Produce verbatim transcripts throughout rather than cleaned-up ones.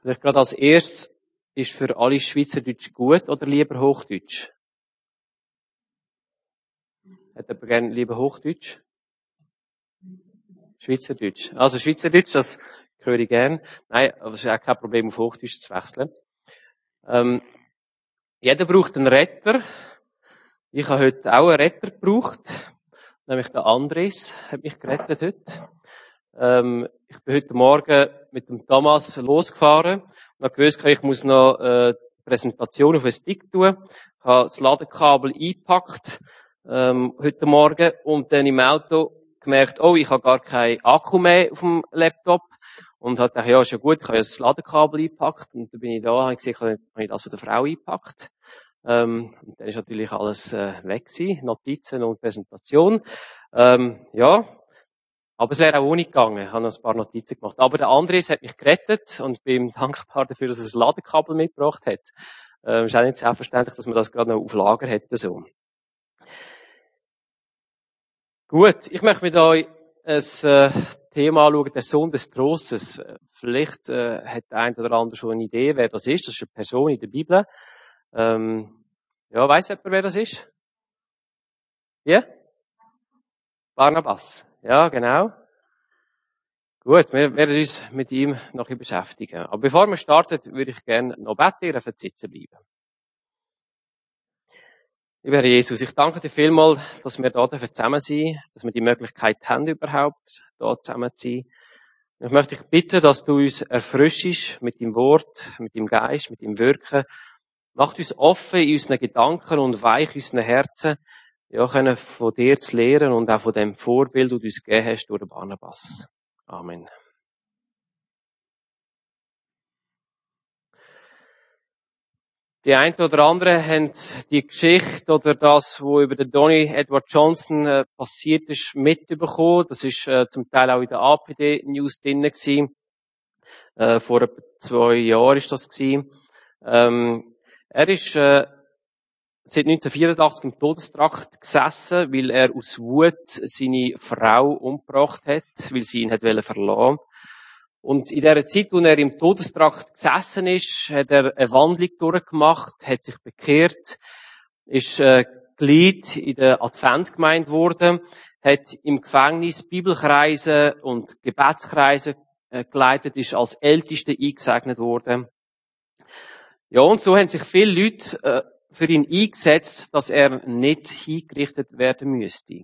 Vielleicht gerade als erstes, ist für alle Schweizerdeutsch gut oder lieber Hochdeutsch? Hat jemand gerne lieber Hochdeutsch? Schweizerdeutsch. Also Schweizerdeutsch, das höre ich gern. Nein, aber es ist auch kein Problem, auf Hochdeutsch zu wechseln. Ähm, jeder braucht einen Retter. Ich habe heute auch einen Retter gebraucht. Nämlich der Andres hat mich gerettet heute. Ähm, ich bin heute Morgen mit dem Thomas losgefahren und habe gewusst, ich muss noch äh, die Präsentation auf einen Stick tun. Ich habe das Ladekabel eingepackt ähm, heute Morgen und dann im Auto gemerkt, oh, ich habe gar keinen Akku mehr auf dem Laptop. Und habe gedacht, ja, ist ja gut, ich habe ja das Ladekabel eingepackt. Und dann bin ich da, habe ich gesehen, habe ich das von der Frau eingepackt. Ähm, und dann ist natürlich alles äh, weg gewesen, Notizen und Präsentation. Ähm, ja, aber es wäre auch ohne gegangen. Ich habe noch ein paar Notizen gemacht. Aber der Andres hat mich gerettet und bin ihm dankbar dafür, dass er das Ladekabel mitgebracht hat. Ähm, ist auch nicht selbstverständlich, dass man das gerade noch auf Lager hätte, so. Gut, ich möchte mit euch ein äh, Thema anschauen, der Sohn des Trostes. Vielleicht äh, hat der eine oder andere schon eine Idee, wer das ist. Das ist eine Person in der Bibel. Ähm, ja, weiss jemand, wer das ist? Ja? Barnabas. Ja, genau. Gut, wir werden uns mit ihm noch beschäftigen. Aber bevor wir starten, würde ich gerne noch beten, ihr dürft sitzen bleiben. Lieber Herr Jesus, ich danke dir vielmals, dass wir hier zusammen sein dürfen, dass wir die Möglichkeit haben, überhaupt hier zusammen zu sein. Ich möchte dich bitten, dass du uns erfrischst mit deinem Wort, mit deinem Geist, mit deinem Wirken. Macht uns offen in unseren Gedanken und weich in unseren Herzen, ja, können von dir zu lernen und auch von dem Vorbild, das du uns gegeben hast durch Barnabas. Amen. Die einen oder anderen haben die Geschichte oder das, was über den Donny Edward Johnson äh, passiert ist, mitbekommen. Das ist äh, zum Teil auch in der A P D-News drin gewesen. Äh, vor etwa zwei Jahren ist das gewesen. Ähm, er ist äh, seit neunzehnhundertvierundachtzig im Todestrakt gesessen, weil er aus Wut seine Frau umgebracht hat, weil sie ihn hat verlassen. Und in der Zeit, wo er im Todestrakt gesessen ist, hat er eine Wandlung durchgemacht, hat sich bekehrt, ist äh, Glied in der Adventgemeinde geworden, hat im Gefängnis Bibelkreise und Gebetskreise äh, geleitet, ist als Ältester eingesegnet worden. Ja, und so haben sich viele Leute äh, für ihn eingesetzt, dass er nicht hingerichtet werden müsste.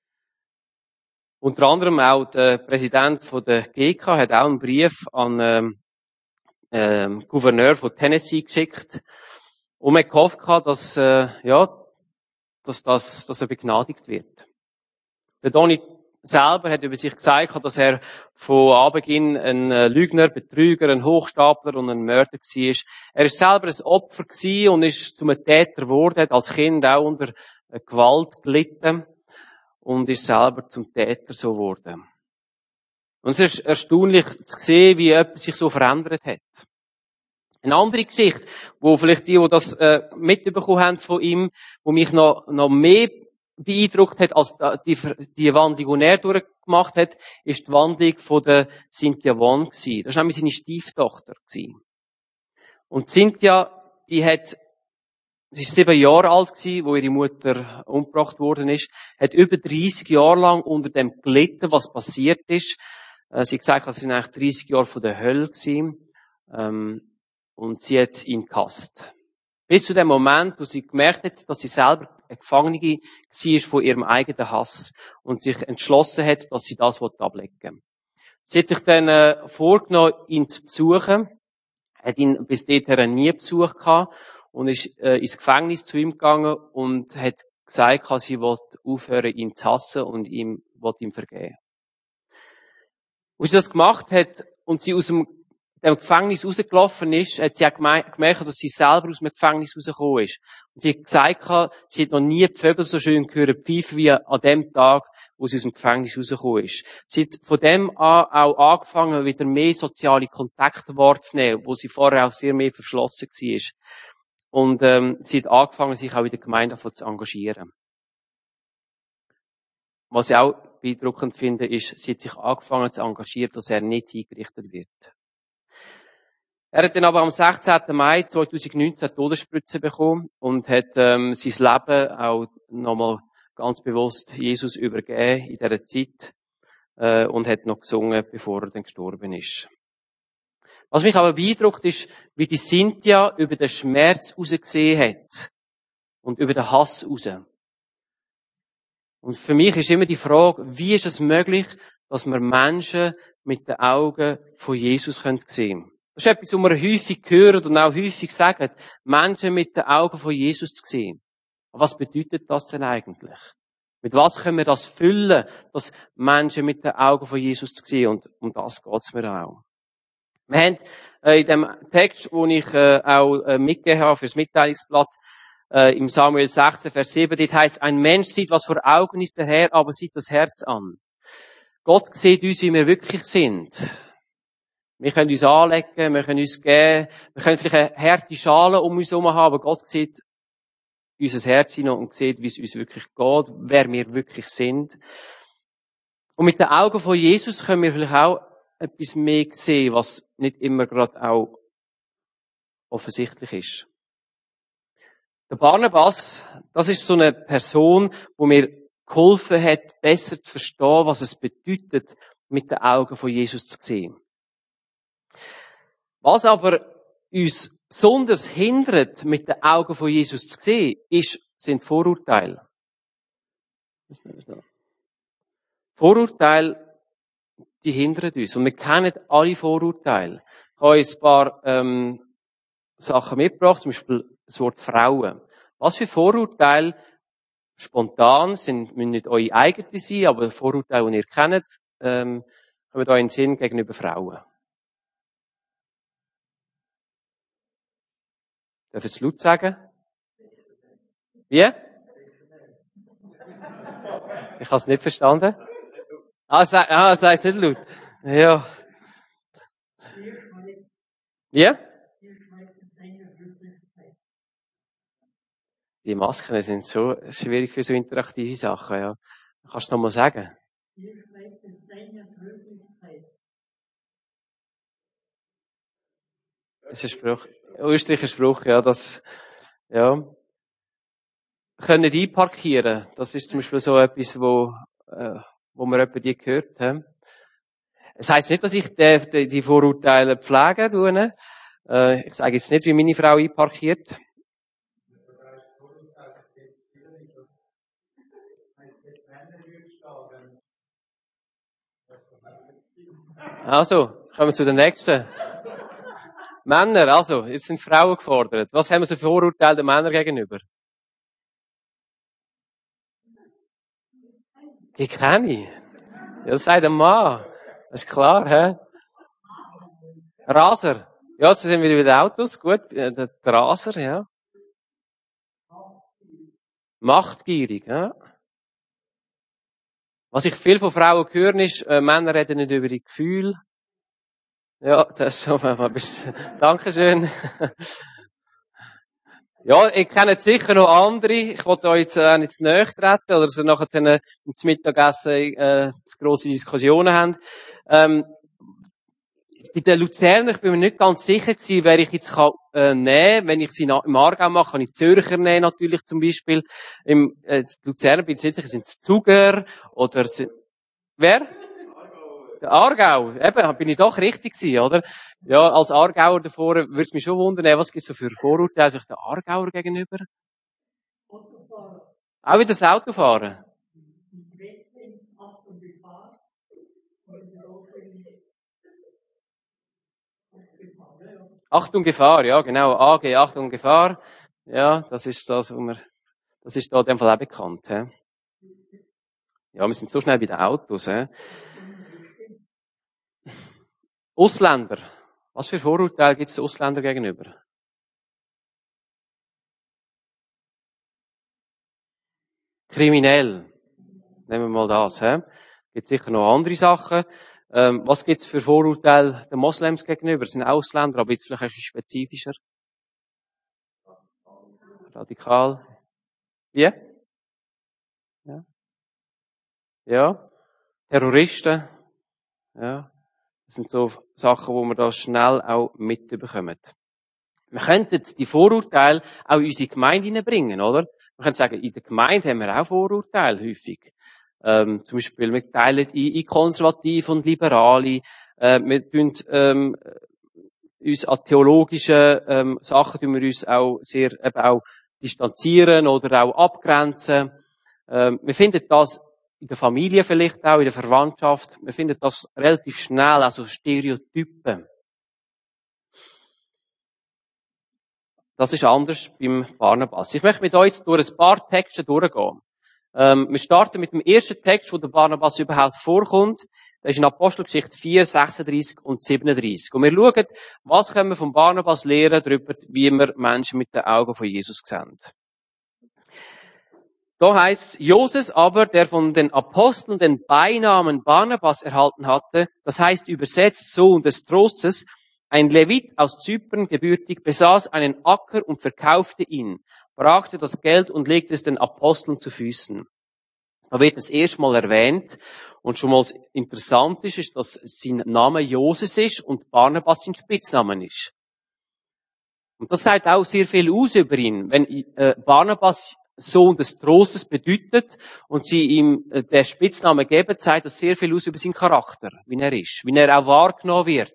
Unter anderem auch der Präsident von der G K hat auch einen Brief an ähm, ähm, Gouverneur von Tennessee geschickt und man gehofft, dass äh, ja, dass das, dass er begnadigt wird. Der Donny selber hat über sich gesagt, dass er von Anbeginn ein Lügner, Betrüger, ein Hochstapler und ein Mörder war. Er ist selber ein Opfer gewesen und ist zum Täter geworden, hat als Kind auch unter Gewalt gelitten und ist selber zum Täter so geworden. Und es ist erstaunlich zu sehen, wie etwas sich so verändert hat. Eine andere Geschichte, wo vielleicht die, die das äh, mitbekommen haben von ihm, wo mich noch, noch mehr beeindruckt hat, als die, die Wandlung, die er durchgemacht hat, ist die Wandlung von der Cynthia Won gewesen. Das war nämlich seine Stieftochter gewesen. Und Cynthia, die hat, sie ist sieben Jahre alt gewesen, wo ihre Mutter umgebracht worden ist, hat über dreissig Jahre lang unter dem gelitten, was passiert ist. Äh, sie hat gesagt, es sind eigentlich dreissig Jahre von der Hölle gewesen. Ähm, und sie hat ihn gehasst. Bis zu dem Moment, wo sie gemerkt hat, dass sie selber eine Gefangene war von ihrem eigenen Hass und sich entschlossen hat, dass sie das ablegen will. Sie hat sich dann äh, vorgenommen, ihn zu besuchen, hat ihn bis dahin nie besucht gehabt und ist äh, ins Gefängnis zu ihm gegangen und hat gesagt, dass sie will aufhören, ihn zu hassen und ihm, will ihm vergeben. Als sie das gemacht hat und sie aus dem dem Gefängnis rausgelaufen ist, hat sie auch gemerkt, dass sie selber aus dem Gefängnis rausgekommen ist. Und sie hat gesagt, sie hat noch nie die Vögel so schön gehört pfeifen wie an dem Tag, wo sie aus dem Gefängnis rausgekommen ist. Sie hat von dem an auch angefangen, wieder mehr soziale Kontakte wahrzunehmen, wo sie vorher auch sehr mehr verschlossen war. Und ähm, sie hat angefangen, sich auch in der Gemeinde zu engagieren. Was ich auch beeindruckend finde, ist, sie hat sich angefangen zu engagieren, dass er nicht hingerichtet wird. Er hat dann aber am sechzehnten Mai zweitausendneunzehn Todesspritze bekommen und hat ähm, sein Leben auch nochmal ganz bewusst Jesus übergeben in dieser Zeit äh, und hat noch gesungen, bevor er dann gestorben ist. Was mich aber beeindruckt ist, wie die Cynthia über den Schmerz rausgesehen hat und über den Hass raus. Und für mich ist immer die Frage, wie ist es möglich, dass wir Menschen mit den Augen von Jesus sehen können? Das ist etwas, was wir häufig hören und auch häufig sagen, Menschen mit den Augen von Jesus zu sehen. Aber was bedeutet das denn eigentlich? Mit was können wir das füllen, dass Menschen mit den Augen von Jesus zu sehen? Und um das geht's mir auch. Wir haben äh, in dem Text, den ich äh, auch äh, mitgegeben habe fürs Mitteilungsblatt, äh, im Samuel sechzehn, Vers sieben, dort heisst, ein Mensch sieht, was vor Augen ist, der Herr aber sieht das Herz an. Gott sieht uns, wie wir wirklich sind. Wir können uns anlegen, wir können uns geben, wir können vielleicht eine harte Schale um uns herum haben, aber Gott sieht unser Herz hinein und sieht, wie es uns wirklich geht, wer wir wirklich sind. Und mit den Augen von Jesus können wir vielleicht auch etwas mehr sehen, was nicht immer gerade auch offensichtlich ist. Der Barnabas, das ist so eine Person, wo mir geholfen hat, besser zu verstehen, was es bedeutet, mit den Augen von Jesus zu sehen. Was aber uns besonders hindert, mit den Augen von Jesus zu sehen, ist, sind Vorurteile. Vorurteile, die hindern uns. Und wir kennen alle Vorurteile. Ich habe euch ein paar ähm, Sachen mitgebracht, zum Beispiel das Wort Frauen. Was für Vorurteile spontan sind, müssen nicht eure eigenen sein, aber Vorurteile, die ihr kennt, ähm, kommen euch in den Sinn gegenüber Frauen. Darf ich es laut sagen? Wie? Ich habe es nicht verstanden. Ah, sag, ah, sag es nicht laut. Ja. Wie? Die Masken sind so schwierig für so interaktive Sachen, ja. Kannst du es nochmal sagen? Das ist ein Spruch. Österreicher Spruch, ja, das, ja. Können nicht einparkieren. Das ist zum Beispiel so etwas, wo, äh, wo wir etwa die gehört haben. Es heisst nicht, dass ich die, die, die Vorurteile pflege, tue. Äh, ich sage jetzt nicht, wie meine Frau einparkiert. Also, kommen wir zu den nächsten. Männer, also, jetzt sind Frauen gefordert. Was haben wir so für Vorurteile den Männern gegenüber? Die kenne ich. Ja, das sagt ein Mann. Das ist klar, hä? Raser. Ja, jetzt sind wir wieder bei den Autos. Gut, der, der Raser, ja. Machtgierig, ja. Was ich viel von Frauen höre, ist, äh, Männer reden nicht über die Gefühle. Ja, das ist schon mal. Dankeschön. Ja, ich kenne sicher noch andere. Ich wollte euch jetzt äh, nicht zu nahe treten oder so nachher dann, äh, zum Mittagessen äh, grosse Diskussionen haben. Ähm, bei den Luzerner, ich bin mir nicht ganz sicher gewesen, wer ich jetzt kann, äh, nehmen. Wenn ich sie im Aargau mache, kann ich Zürcher nehmen, natürlich zum Beispiel. Im äh, Luzerner bin ich sicher, sind es Zuger oder sind, wer? Der Aargau. Eben, bin ich doch richtig gewesen, oder? Ja, als Aargauer davor würde es mich schon wundern, was gibt es so für Vorurteile vielleicht den Aargauer gegenüber? Autofahren. Auch wieder das Autofahren. Achtung Gefahr, ja, genau. A G, Achtung Gefahr. Ja, das ist das, wo wir, das ist da in dem Fall auch bekannt, he? Ja, wir sind so schnell bei den Autos, he? Ausländer. Was für Vorurteile gibt es Ausländer gegenüber? Kriminell. Nehmen wir mal das, he? Gibt sicher noch andere Sachen. Ähm, was gibt's für Vorurteile den Moslems gegenüber? Das sind Ausländer, aber jetzt vielleicht ein bisschen spezifischer. Radikal. Wie? Ja. Ja. Terroristen. Ja. Das sind so Sachen, wo wir da schnell auch mitbekommen. Wir könnten die Vorurteile auch in unsere Gemeinde hineinbringen, oder? Wir können sagen, in der Gemeinde haben wir auch Vorurteile häufig. Ähm, zum Beispiel, wir teilen in, in Konservative und Liberale. Äh, wir tun, ähm, uns an theologischen ähm, Sachen tun wir uns auch sehr eben auch distanzieren oder auch abgrenzen. Ähm, wir finden das in der Familie vielleicht auch, in der Verwandtschaft. Wir finden das relativ schnell, also Stereotypen. Das ist anders beim Barnabas. Ich möchte mit euch jetzt durch ein paar Texte durchgehen. Ähm, wir starten mit dem ersten Text, wo der Barnabas überhaupt vorkommt. Das ist in Apostelgeschichte vier, sechsunddreißig und siebenunddreißig. Und wir schauen, was können wir von Barnabas lernen darüber, wie wir Menschen mit den Augen von Jesus sehen. Da heißt Joses aber, der von den Aposteln den Beinamen Barnabas erhalten hatte, das heißt übersetzt Sohn des Trostes, ein Levit aus Zypern gebürtig, besaß einen Acker und verkaufte ihn, brachte das Geld und legte es den Aposteln zu Füßen. Da wird es erstmal erwähnt und schon mal interessant ist, ist, dass sein Name Joses ist und Barnabas sein Spitzname ist. Und das sagt auch sehr viel aus über ihn. Wenn äh, Barnabas Sohn des Trostes bedeutet und sie ihm äh, den Spitznamen geben, zeigt das sehr viel aus über seinen Charakter, wie er ist, wie er auch wahrgenommen wird.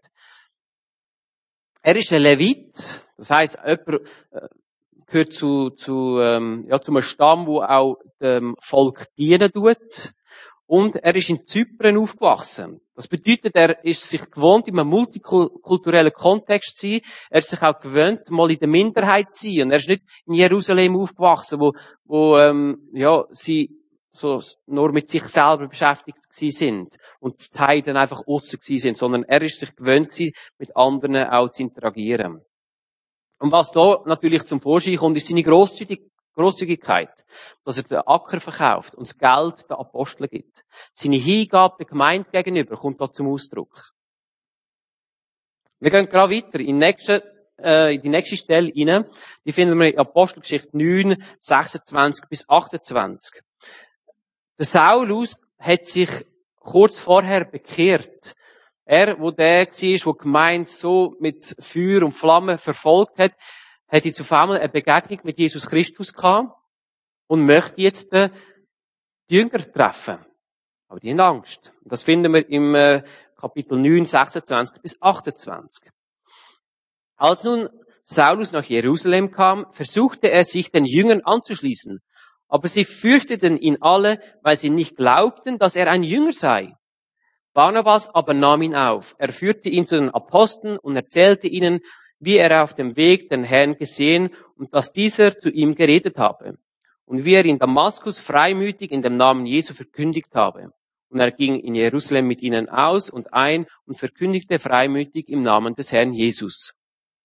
Er ist ein Levit, das heisst, jemand äh, gehört zu, zu, ähm, ja, zu einem Stamm, wo auch dem Volk dienen tut. Und er ist in Zypern aufgewachsen. Das bedeutet, er ist sich gewohnt, in einem multikulturellen Kontext zu sein. Er ist sich auch gewöhnt, mal in der Minderheit zu sein. Und er ist nicht in Jerusalem aufgewachsen, wo, wo ähm, ja, sie so nur mit sich selber beschäftigt gewesen sind und die Heiden einfach aussen gewesen sind, sondern er ist sich gewöhnt gewesen, mit anderen auch zu interagieren. Und was da natürlich zum Vorschein kommt, ist seine Grosszügig Grosszügigkeit, dass er den Acker verkauft und das Geld den Aposteln gibt. Seine Hingabe der Gemeinde gegenüber kommt da zum Ausdruck. Wir gehen gerade weiter in die nächste, äh, in die nächste Stelle rein. Die finden wir in Apostelgeschichte neun, sechsundzwanzig bis achtundzwanzig. Der Saulus hat sich kurz vorher bekehrt. Er, wo der war, wo die Gemeinde so mit Feuer und Flamme verfolgt hat, hat jetzt auf einmal eine Begegnung mit Jesus Christus gehabt und möchte jetzt die Jünger treffen. Aber die haben Angst. Das finden wir im äh, Kapitel neun, sechsundzwanzig bis achtundzwanzig. Als nun Saulus nach Jerusalem kam, versuchte er sich den Jüngern anzuschließen. Aber sie fürchteten ihn alle, weil sie nicht glaubten, dass er ein Jünger sei. Barnabas aber nahm ihn auf. Er führte ihn zu den Aposteln und erzählte ihnen, wie er auf dem Weg den Herrn gesehen und dass dieser zu ihm geredet habe. Und wie er in Damaskus freimütig in dem Namen Jesu verkündigt habe. Und er ging in Jerusalem mit ihnen aus und ein und verkündigte freimütig im Namen des Herrn Jesus.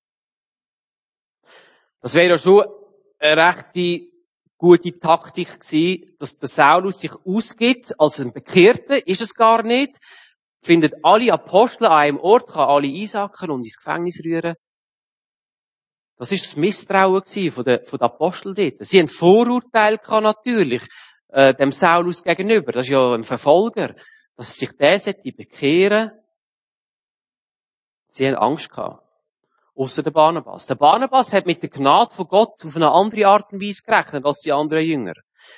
Das wäre ja schon eine rechte gute Taktik gewesen, dass der Saulus sich ausgibt als ein Bekehrter. Ist es gar nicht. Findet alle Apostel an einem Ort, kann alle einsacken und ins Gefängnis rühren. Das ist das Misstrauen gewesen von den, von den Aposteln dort. Sie haben Vorurteile gehabt, natürlich, äh, dem Saulus gegenüber. Das ist ja ein Verfolger. Dass sich der sollte bekehren. Sie haben Angst gehabt. Ausser der Barnabas. Der Barnabas hat mit der Gnade von Gott auf eine andere Art und Weise gerechnet als die anderen Jünger.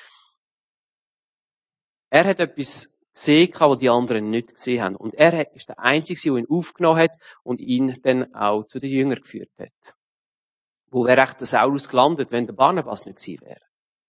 Er hat etwas gesehen, was die anderen nicht gesehen haben. Und er ist der Einzige, der ihn aufgenommen hat und ihn dann auch zu den Jüngern geführt hat. Wo wäre echt der Saulus gelandet, wenn der Barnabas nicht gewesen wäre?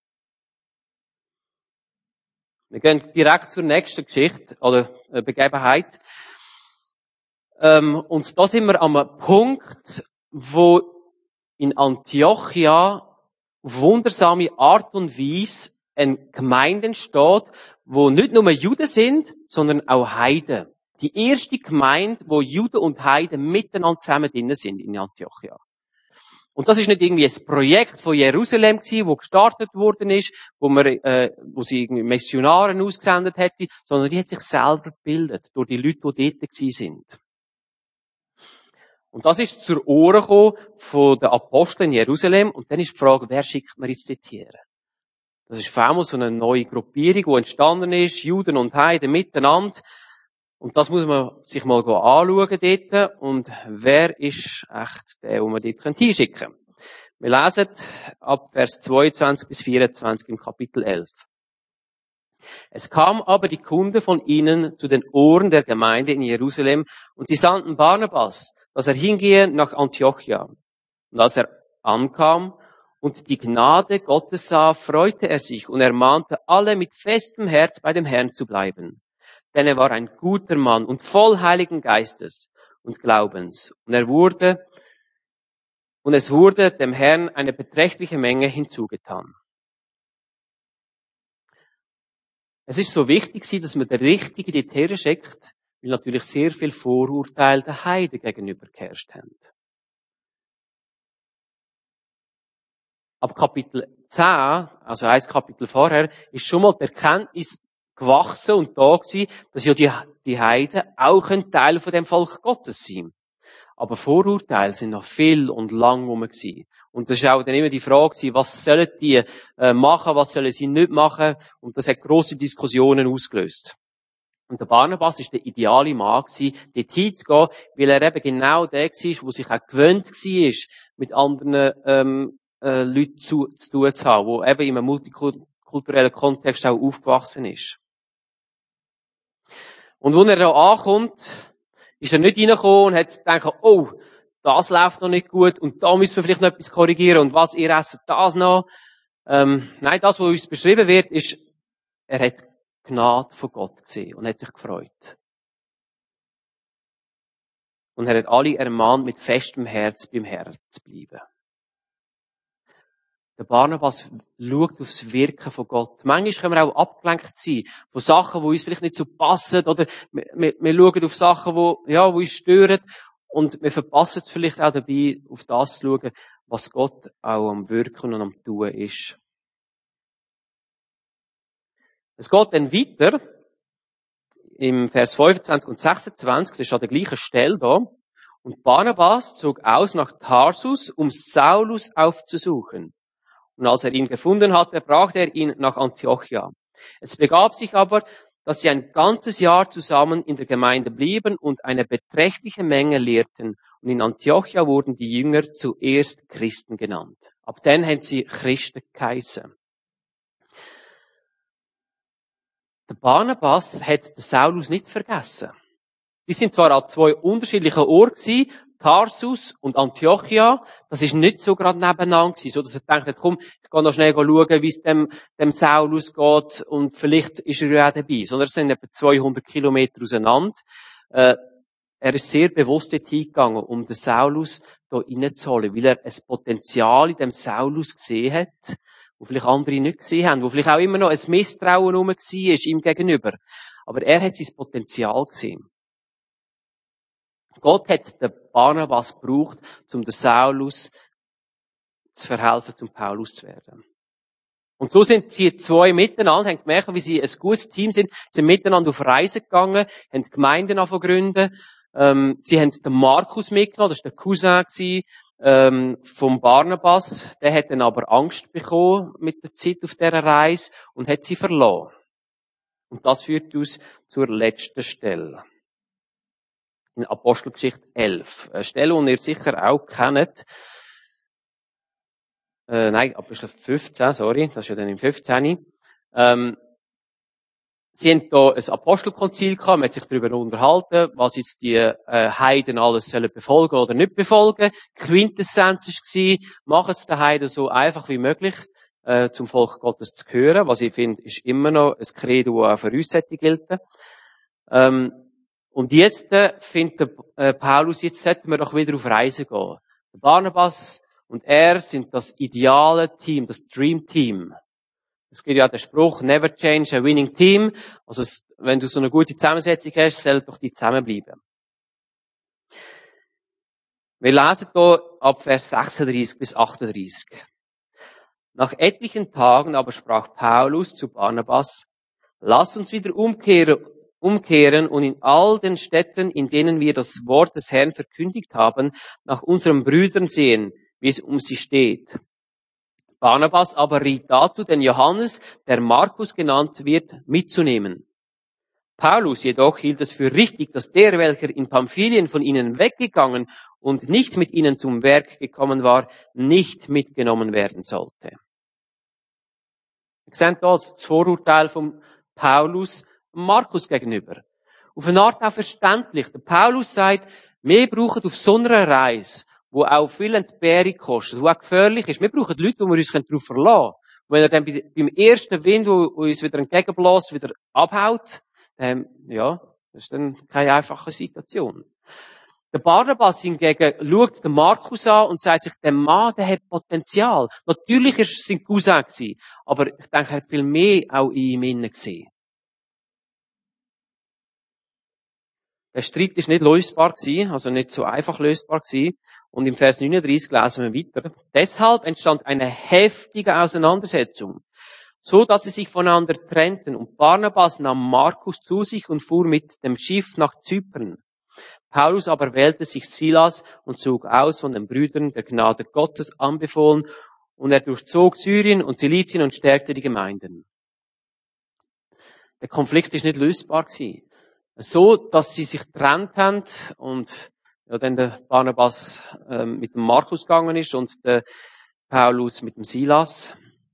Wir gehen direkt zur nächsten Geschichte oder Begebenheit. Ähm, und da sind wir am Punkt, wo in Antiochia auf wundersame Art und Weise eine Gemeinde entsteht, wo nicht nur Juden sind, sondern auch Heiden. Die erste Gemeinde, wo Juden und Heiden miteinander zusammen drin sind in Antiochia. Und das ist nicht irgendwie ein Projekt von Jerusalem gewesen, wo gestartet worden ist, wo man, äh, wo sie irgendwie Missionare ausgesendet hätte, sondern die hat sich selber gebildet durch die Leute, die dort gewesen sind. Und das ist zur Ohren gekommen von den Aposteln in Jerusalem. Und dann ist die Frage, wer schickt man jetzt dorthin? Das ist vor allem so eine neue Gruppierung, die entstanden ist, Juden und Heiden miteinander. Und das muss man sich mal anschauen dort. Und wer ist echt der, den man dort hinschicken können? Wir lesen ab Vers zweiundzwanzig bis vierundzwanzig im Kapitel elf. Es kam aber die Kunde von ihnen zu den Ohren der Gemeinde in Jerusalem und sie sandten Barnabas, dass er hingehe nach Antiochia. Und als er ankam und die Gnade Gottes sah, freute er sich und ermahnte alle mit festem Herz bei dem Herrn zu bleiben. Denn er war ein guter Mann und voll Heiligen Geistes und Glaubens. Und er wurde, und es wurde dem Herrn eine beträchtliche Menge hinzugetan. Es ist so wichtig, dass man den Richtigen in die Tere schickt, weil natürlich sehr viel Vorurteile den Heiden gegenüber geherrscht haben. Ab Kapitel zehn, also ein Kapitel vorher, ist schon mal die Erkenntnis gewachsen und da gewesen, dass ja die, die Heiden auch ein Teil von dem Volk Gottes sind. Aber Vorurteile sind noch viel und lang rum gewesen. Und das war auch dann immer die Frage gewesen, was sollen die äh, machen, was sollen sie nicht machen? Und das hat grosse Diskussionen ausgelöst. Und der Barnabas ist der ideale Mann gewesen, dort hinzugehen, weil er eben genau der war, der sich auch gewöhnt war, mit anderen ähm, äh, Leuten zu, zu tun zu haben, der eben in einem multikulturellen Kontext auch aufgewachsen ist. Und als er da ankommt, ist er nicht reingekommen und hat gedacht, oh, das läuft noch nicht gut und da müssen wir vielleicht noch etwas korrigieren und was, ihr esst das noch. Ähm, nein, das, was uns beschrieben wird, ist, er hat Gnade von Gott gesehen und hat sich gefreut. Und er hat alle ermahnt, mit festem Herz beim Herrn zu bleiben. Der Barnabas schaut aufs Wirken von Gott. Manchmal können wir auch abgelenkt sein von Sachen, die uns vielleicht nicht so passen, oder wir, wir, wir schauen auf Sachen, die, ja, die uns stören, und wir verpassen es vielleicht auch dabei, auf das zu schauen, was Gott auch am Wirken und am Tun ist. Es geht dann weiter, im Vers fünfundzwanzig und sechsundzwanzig, das ist an der gleichen Stelle da, und Barnabas zog aus nach Tarsus, um Saulus aufzusuchen. Und als er ihn gefunden hatte, brachte er ihn nach Antiochia. Es begab sich aber, dass sie ein ganzes Jahr zusammen in der Gemeinde blieben und eine beträchtliche Menge lehrten. Und in Antiochia wurden die Jünger zuerst Christen genannt. Ab dann haben sie Christen geheissen. Der Barnabas hat den Saulus nicht vergessen. Die sind zwar an zwei unterschiedlichen Orten gewesen, Tarsus und Antiochia, das ist nicht so gerade nebeneinander gewesen, so dass er denkt, komm, ich gehe noch schnell schauen, wie es dem, dem Saulus geht und vielleicht ist er ja auch dabei. Sondern es sind etwa zweihundert Kilometer auseinander. Äh, er ist sehr bewusst dort hingegangen, um den Saulus hier reinzuholen, weil er ein Potenzial in dem Saulus gesehen hat, wo vielleicht andere nicht gesehen haben, wo vielleicht auch immer noch ein Misstrauen herum war, ihm gegenüber. Aber er hat sein Potenzial gesehen. Gott hat den Barnabas gebraucht, um den Saulus zu verhelfen, zum Paulus zu werden. Und so sind sie zwei miteinander, haben gemerkt, wie sie ein gutes Team sind, sind miteinander auf Reisen gegangen, haben Gemeinden angefangen zu gründen. Ähm, sie haben den Markus mitgenommen, das war der Cousin gewesen, ähm, vom Barnabas. Der hat dann aber Angst bekommen mit der Zeit auf dieser Reise und hat sie verloren. Und das führt uns zur letzten Stelle. In Apostelgeschichte elf. Eine Stelle, die ihr sicher auch kennt. Äh, nein, Apostelgeschichte fünfzehn, sorry, das ist ja dann im fünfzehn. Ähm, sie haben da ein Apostelkonzil gehabt, man hat sich darüber unterhalten, was jetzt die äh, Heiden alles sollen befolgen oder nicht befolgen. Quintessenz war, machen es den Heiden so einfach wie möglich, äh, zum Volk Gottes zu gehören, was ich finde, ist immer noch ein Credo, das auch für uns gilt. Ähm, Und jetzt äh, findet der, äh, Paulus, jetzt sollten wir doch wieder auf Reise gehen. Der Barnabas und er sind das ideale Team, das Dream Team. Es gibt ja den Spruch, never change a winning team. Also wenn du so eine gute Zusammensetzung hast, soll doch die zusammenbleiben. Wir lesen hier ab Vers sechsunddreißig bis achtunddreißig. Nach etlichen Tagen aber sprach Paulus zu Barnabas, lass uns wieder umkehren, umkehren und in all den Städten, in denen wir das Wort des Herrn verkündigt haben, nach unseren Brüdern sehen, wie es um sie steht. Barnabas aber riet dazu, den Johannes, der Markus genannt wird, mitzunehmen. Paulus jedoch hielt es für richtig, dass der, welcher in Pamphylien von ihnen weggegangen und nicht mit ihnen zum Werk gekommen war, nicht mitgenommen werden sollte. Wir sehen hier das Vorurteil von Paulus Markus gegenüber. Auf eine Art auch verständlich. Der Paulus sagt, wir brauchen auf so einer Reise, wo auch viel Entbehrung kostet, wo auch gefährlich ist, wir brauchen Leute, wo wir uns darauf verlassen können. Und wenn er dann beim ersten Wind, wo uns wieder entgegenbläst, wieder abhaut, dann, ja, das ist dann keine einfache Situation. Der Barnabas hingegen schaut den Markus an und sagt sich, der Mann, der hat Potenzial. Natürlich ist es sein Cousin gewesen, aber ich denke, er hat viel mehr auch in ihm innen gesehen. Der Streit ist nicht lösbar gewesen, also nicht so einfach lösbar gewesen. Und im Vers neununddreißig lesen wir weiter. Deshalb entstand eine heftige Auseinandersetzung, so dass sie sich voneinander trennten. Und Barnabas nahm Markus zu sich und fuhr mit dem Schiff nach Zypern. Paulus aber wählte sich Silas und zog aus von den Brüdern der Gnade Gottes anbefohlen, und er durchzog Syrien und Silizien und stärkte die Gemeinden. Der Konflikt ist nicht lösbar gewesen. So, dass sie sich getrennt haben und ja, dann der Barnabas äh, mit dem Markus gegangen ist und der Paulus mit dem Silas.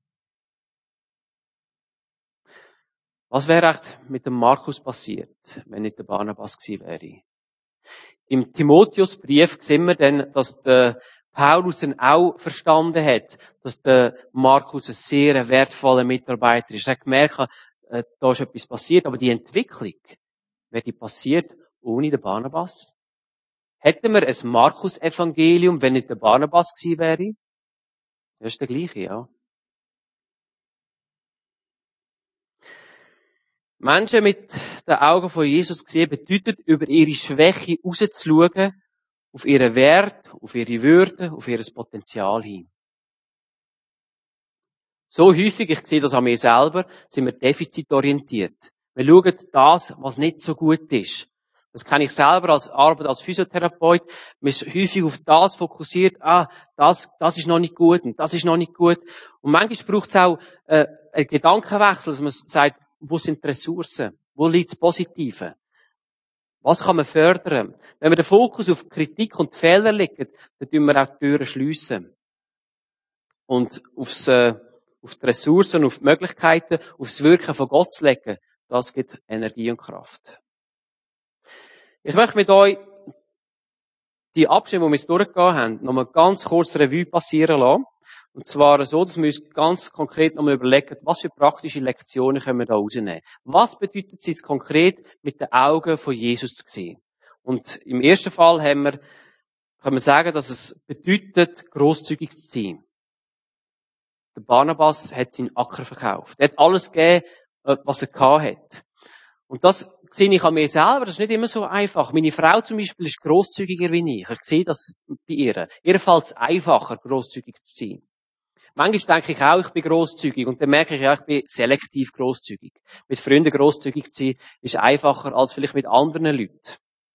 Was wäre echt mit dem Markus passiert, wenn nicht der Barnabas gewesen wäre? Im Timotheusbrief sehen wir dann, dass der Paulus dann auch verstanden hat, dass der Markus ein sehr wertvoller Mitarbeiter ist. Er hat gemerkt, äh, da ist etwas passiert, aber die Entwicklung, wäre die passiert ohne den Barnabas? Hätten wir ein Markus-Evangelium, wenn nicht der Barnabas gewesen wäre? Das ist der gleiche, ja. Menschen mit den Augen von Jesus gesehen bedeutet, über ihre Schwäche rauszuschauen, auf ihren Wert, auf ihre Würde, auf ihr Potenzial hin. So häufig, ich sehe das an mir selber, sind wir defizitorientiert. Wir schauen das, was nicht so gut ist. Das kenne ich selber als Arbeit als Physiotherapeut. Man ist häufig auf das fokussiert, ah, das, das ist noch nicht gut und das ist noch nicht gut. Und manchmal braucht es auch äh, einen Gedankenwechsel, dass man sagt, wo sind die Ressourcen? Wo liegt das Positive? Was kann man fördern? Wenn wir den Fokus auf Kritik und Fehler legen, dann tun wir auch die Türen schliessen. Und aufs, äh, auf die Ressourcen, auf die Möglichkeiten, aufs Wirken von Gott zu legen, das gibt Energie und Kraft. Ich möchte mit euch die Abstimmung, die wir jetzt durchgegangen haben, nochmal ganz kurz Revue passieren lassen. Und zwar so, dass wir uns ganz konkret nochmal überlegen, was für praktische Lektionen können wir da rausnehmen. Was bedeutet es jetzt konkret, mit den Augen von Jesus zu sehen? Und im ersten Fall haben wir, können wir sagen, dass es bedeutet, grosszügig zu sein. Der Barnabas hat seinen Acker verkauft. Er hat alles gegeben, was er gehabt hat. Und das sehe ich an mir selber, das ist nicht immer so einfach. Meine Frau zum Beispiel ist grosszügiger wie ich. Ich sehe das bei ihr. Ihr fällt es einfacher, grosszügig zu sein. Manchmal denke ich auch, ich bin grosszügig und dann merke ich ja, ich bin selektiv grosszügig. Mit Freunden grosszügig zu sein, ist einfacher als vielleicht mit anderen Leuten.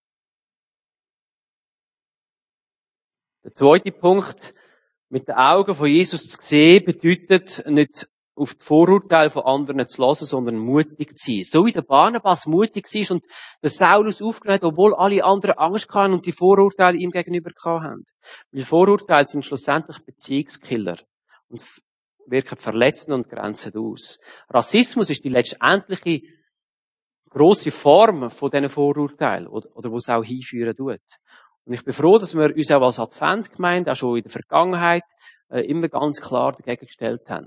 Der zweite Punkt, mit den Augen von Jesus zu sehen, bedeutet nicht auf die Vorurteile von anderen zu hören, sondern mutig zu sein. So wie der Barnabas mutig war und der Saulus aufgenommen hat, obwohl alle anderen Angst hatten und die Vorurteile ihm gegenüber hatten. Weil Vorurteile sind schlussendlich Beziehungskiller und wirken verletzend und grenzen aus. Rassismus ist die letztendliche grosse Form von diesen Vorurteilen oder, oder wo es auch hinführen tut. Und ich bin froh, dass wir uns auch als Adventgemeinde, auch schon in der Vergangenheit, äh, immer ganz klar dagegen gestellt haben.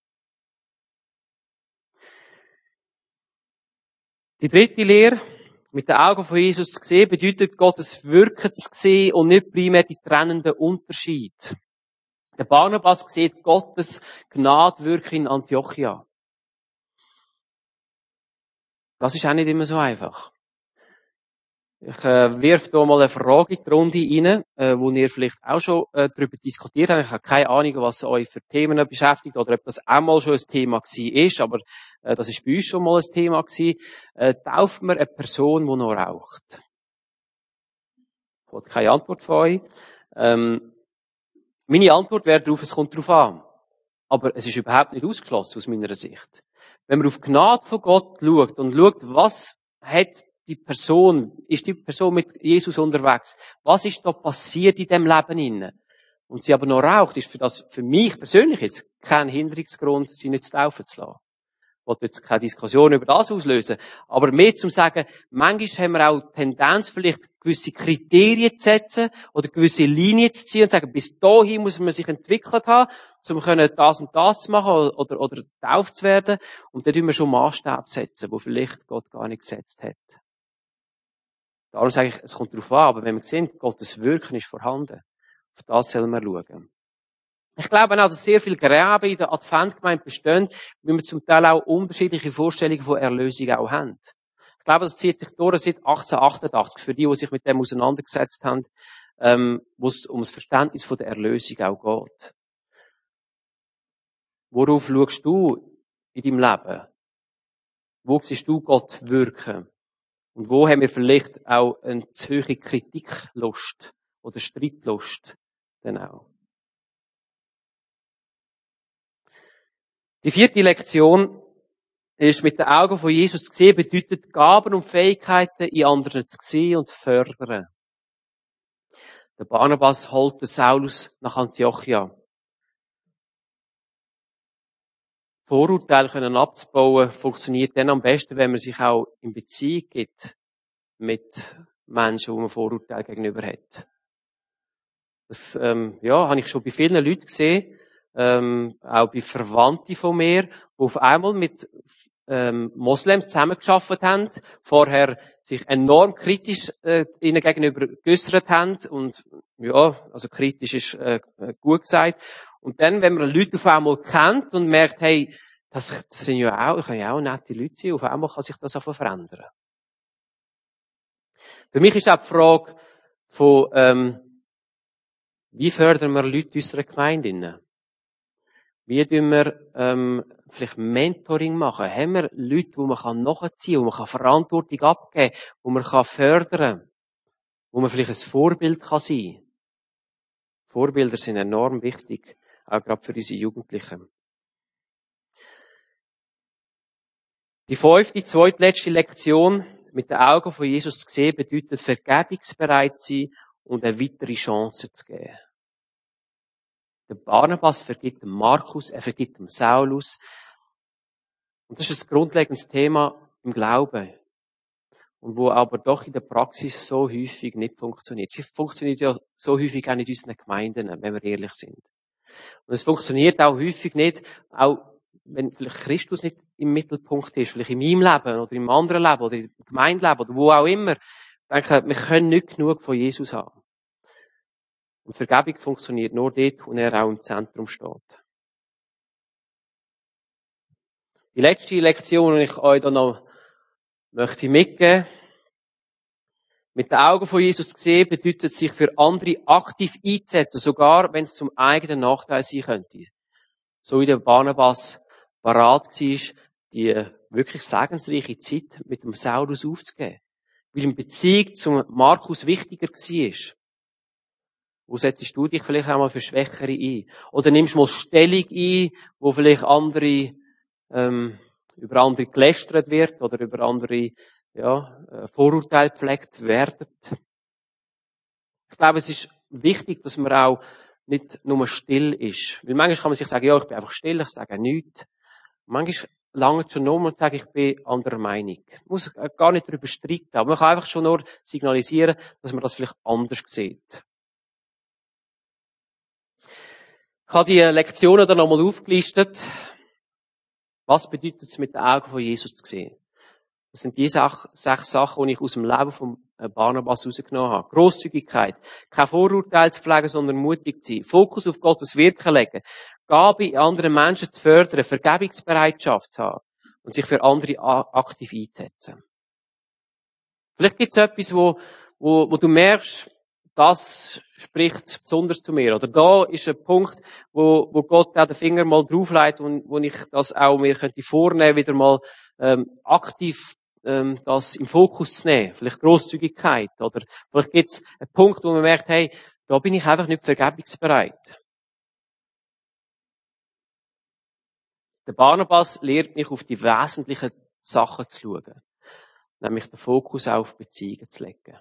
Die dritte Lehre, mit den Augen von Jesus zu sehen, bedeutet, Gottes Wirken zu sehen und nicht primär die trennenden Unterschiede. Der Barnabas sieht Gottes Gnade wirken in Antiochia. Das ist auch nicht immer so einfach. Ich äh, wirf hier mal eine Frage in die Runde rein, äh, wo ihr vielleicht auch schon äh, darüber diskutiert habt. Ich habe keine Ahnung, was euch für Themen beschäftigt oder ob das auch mal schon ein Thema gewesen ist, aber äh, das ist bei uns schon mal ein Thema gewesen. Äh, tauft man eine Person, die noch raucht? Ich habe keine Antwort von euch. Ähm, meine Antwort wäre darauf, es kommt darauf an. Aber es ist überhaupt nicht ausgeschlossen aus meiner Sicht. Wenn man auf die Gnade von Gott schaut und schaut, was hat die Person, ist die Person mit Jesus unterwegs? Was ist da passiert in dem Leben inne? Und sie aber noch raucht, ist für das, für mich persönlich jetzt kein Hinderungsgrund, sie nicht zu taufen zu lassen. Ich wollte jetzt keine Diskussion über das auslösen. Aber mehr zum sagen, manchmal haben wir auch die Tendenz, vielleicht gewisse Kriterien zu setzen oder gewisse Linien zu ziehen und zu sagen, bis dahin muss man sich entwickelt haben, um können das und das zu machen oder, oder, oder getauft zu werden. Und dann tun wir schon Maßstab setzen, wo vielleicht Gott gar nicht gesetzt hat. Darum sage ich, es kommt darauf an, aber wenn wir sehen, Gottes Wirken ist vorhanden, auf das sollen wir schauen. Ich glaube auch, dass sehr viele Gräben in der Adventgemeinde bestehen, weil wir zum Teil auch unterschiedliche Vorstellungen von Erlösung auch haben. Ich glaube, das zieht sich durch seit achtzehnhundertachtundachtzig, für die, die sich mit dem auseinandergesetzt haben, ähm, wo es um das Verständnis von der Erlösung auch geht. Worauf schaust du in deinem Leben? Wo siehst du Gott wirken? Und wo haben wir vielleicht auch eine zu hohe Kritiklust oder Streitlust dann auch? Die vierte Lektion ist, mit den Augen von Jesus zu sehen, bedeutet Gaben und Fähigkeiten in anderen zu sehen und fördern. Der Barnabas holt den Saulus nach Antiochia. Vorurteile können abzubauen, funktioniert dann am besten, wenn man sich auch in Beziehung gibt mit Menschen, die man Vorurteile gegenüber hat. Das, ähm, ja, habe ich schon bei vielen Leuten gesehen, ähm, auch bei Verwandten von mir, die auf einmal mit ähm, Moslems zusammengearbeitet haben, vorher sich enorm kritisch äh, ihnen gegenüber geäussert haben und ja, also kritisch ist äh, gut gesagt. Und dann, wenn man Leute auf einmal kennt und merkt, hey, das, das sind ja auch, können ja auch nette Leute sein, auf einmal kann sich das auch verändern. Für mich ist auch die Frage von, ähm, wie fördern wir Leute in unserer Gemeinde? Wie tun wir ähm, vielleicht Mentoring machen? Haben wir Leute, die man nachziehen kann, wo man Verantwortung abgeben kann, wo man fördern kann, wo man vielleicht ein Vorbild kann sein kann? Vorbilder sind enorm wichtig, auch gerade für unsere Jugendlichen. Die fünfte, zweitletzte Lektion, mit den Augen von Jesus zu sehen, bedeutet vergebungsbereit sein und eine weitere Chance zu geben. Der Barnabas vergibt dem Markus, er vergibt dem Saulus. Und das ist ein grundlegendes Thema im Glauben. Und wo aber doch in der Praxis so häufig nicht funktioniert. Sie funktioniert ja so häufig auch nicht in unseren Gemeinden, wenn wir ehrlich sind. Und es funktioniert auch häufig nicht, auch wenn vielleicht Christus nicht im Mittelpunkt ist, vielleicht in meinem Leben oder im anderen Leben oder im Gemeindeleben oder wo auch immer. Ich denke, wir können nicht genug von Jesus haben. Und Vergebung funktioniert nur dort, wo er auch im Zentrum steht. Die letzte Lektion, die ich euch da noch möchte mitgeben. Mit den Augen von Jesus sehen, bedeutet sich für andere aktiv einzusetzen, sogar wenn es zum eigenen Nachteil sein könnte. So wie der Barnabas parat war, die wirklich segensreiche Zeit mit dem Saulus aufzugeben. Weil ihm Beziehung zum Markus wichtiger war. Wo setzt du dich vielleicht auch mal für Schwächere ein? Oder nimmst du mal Stellung ein, wo vielleicht andere, ähm, über andere gelästert wird oder über andere, ja, Vorurteile gepflegt werden. Ich glaube, es ist wichtig, dass man auch nicht nur still ist. Weil manchmal kann man sich sagen, ja, ich bin einfach still, ich sage nichts. Manchmal lange schon nur und sagen, ich bin anderer Meinung. Ich muss gar nicht darüber streiten, aber man kann einfach schon nur signalisieren, dass man das vielleicht anders sieht. Ich habe die Lektionen dann nochmal aufgelistet. Was bedeutet es, mit den Augen von Jesus zu sehen? Das sind die sechs Sachen, die ich aus dem Leben von Barnabas rausgenommen habe. Grosszügigkeit, kein Vorurteil zu pflegen, sondern mutig zu sein. Fokus auf Gottes Wirken legen. Gabe in anderen Menschen zu fördern. Vergebungsbereitschaft zu haben. Und sich für andere aktiv einzusetzen. Vielleicht gibt es etwas, wo, wo, wo du merkst, das spricht besonders zu mir. Oder da ist ein Punkt, wo, wo Gott auch den Finger mal drauflegt und wo ich das auch mir könnte vornehmen, wieder mal ähm, aktiv ähm, das im Fokus zu nehmen. Vielleicht Grosszügigkeit. Oder vielleicht gibt es einen Punkt, wo man merkt, hey, da bin ich einfach nicht vergebungsbereit. Der Barnabas lehrt mich, auf die wesentlichen Sachen zu schauen. nämlich den Fokus auf Beziehungen zu legen.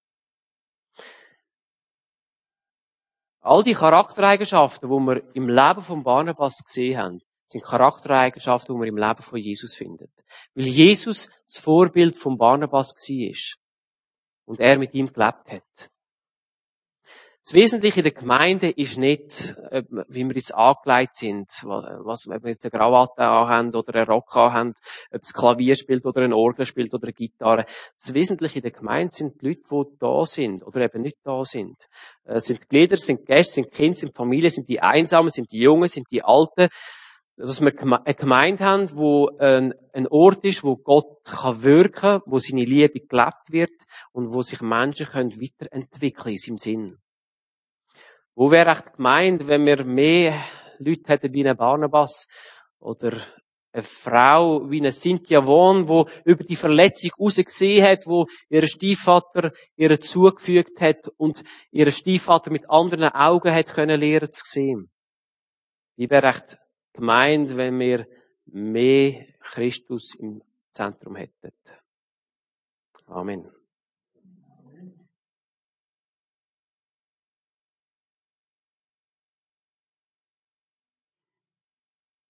All die Charaktereigenschaften, die wir im Leben von Barnabas gesehen haben, sind Charaktereigenschaften, die wir im Leben von Jesus finden. Weil Jesus das Vorbild von Barnabas war und er mit ihm gelebt hat. Das Wesentliche in der Gemeinde ist nicht, wie wir jetzt angelegt sind, was, ob wir jetzt eine Krawatte anhaben oder einen Rock anhaben, ob es Klavier spielt oder eine Orgel spielt oder eine Gitarre. Das Wesentliche in der Gemeinde sind die Leute, die da sind oder eben nicht da sind. Es sind die Glieder, sind Gäste, sind Kinder, sind Familien, sind die Einsamen, sind die Jungen, sind die Alten. Dass wir eine Gemeinde haben, wo ein, ein Ort ist, wo Gott kann wirken, wo seine Liebe gelebt wird und wo sich Menschen können weiterentwickeln in seinem Sinn. Wo wäre echt die Gemeinde, wenn wir mehr Leute hätten wie einen Barnabas oder eine Frau wie eine Cynthia Wohn, wo über die Verletzung rausgesehen hat, wo ihr Stiefvater ihr zugefügt hat und ihr Stiefvater mit anderen Augen hat können lernen zu sehen. Wie wäre echt die Gemeinde, wenn wir mehr Christus im Zentrum hätten? Amen.